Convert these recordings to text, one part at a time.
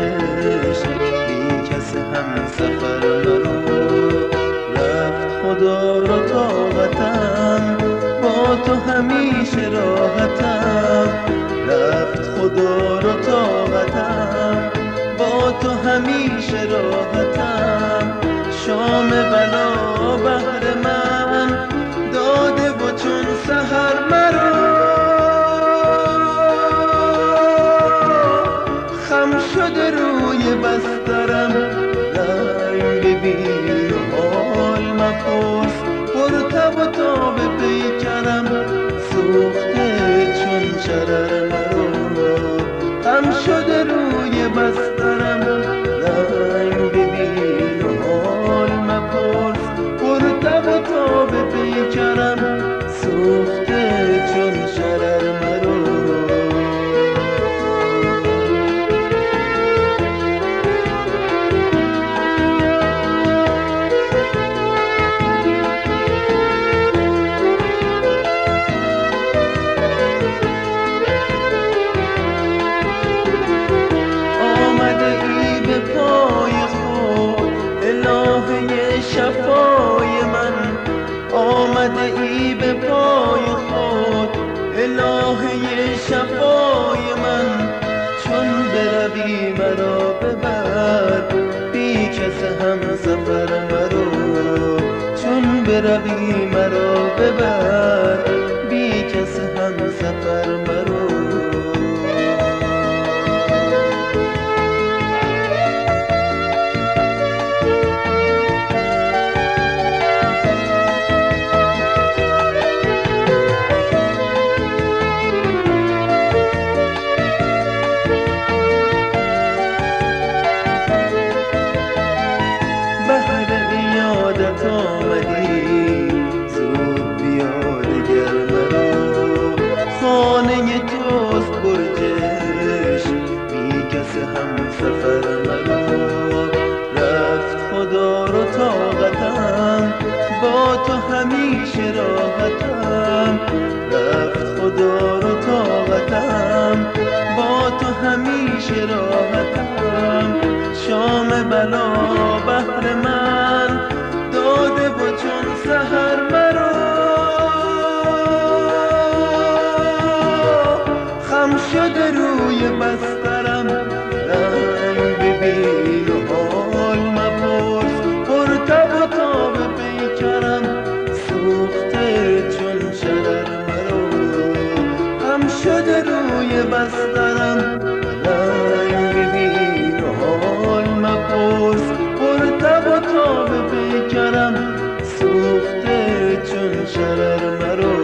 بی کس هم سفر مرو. رفت خدا را طاقتم، با تو همیشه راحتم. رفت خدا را طاقتم، با تو همیشه راحتم. شام بلا بهر من داده و چون سحر مرا. خم شده روی بسترم، رنگ ببین و حال مپرس. پر تب و تاب پیکرم، سوخته چون شرر مرا. خم شده روی بسترم، رنگ ببین و حال مپرس. پر تب و تاب پیکرم، سوخته چون شرر مرا. شفای من آمده ای به پای خود، الهه شفای من. چون بروی مرا ببر، بی کس هم سفر مرو. چون بروی مرا ببر، بی کس هم سفر مرو. آمدی زود بیا دگر مرو. خانه توست برجش، بی کس هم سفر مرو. رفت خدا رو طاقتم، با تو همیشه راحتم. رفت خدا رو طاقتم، با تو همیشه راحتم. شام بلا بهر من داده و چون سحر مرا. خم شده روی بسترم، رنگ ببین و حال مپرس. پر تب و تاب پیکرم، سوخته چون شرر مرا. خم شده روی بسترم، رنگ ببین و حال مپرس. پر تب و تاب پیکرم، سوخته چون شرر مرا.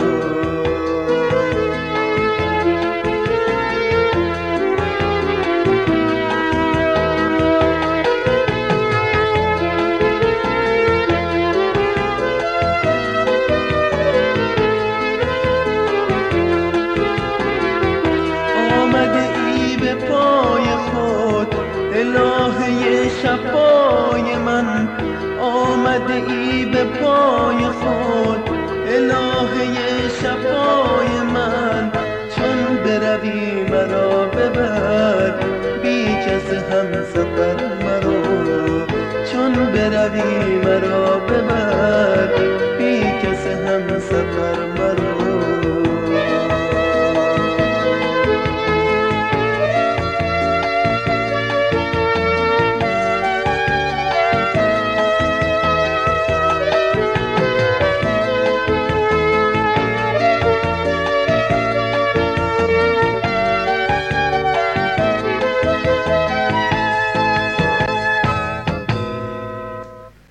آمده ای به پای خود، الهه شفای من. آمده ای به پای خود، الهه شفای من. چون بروی مرا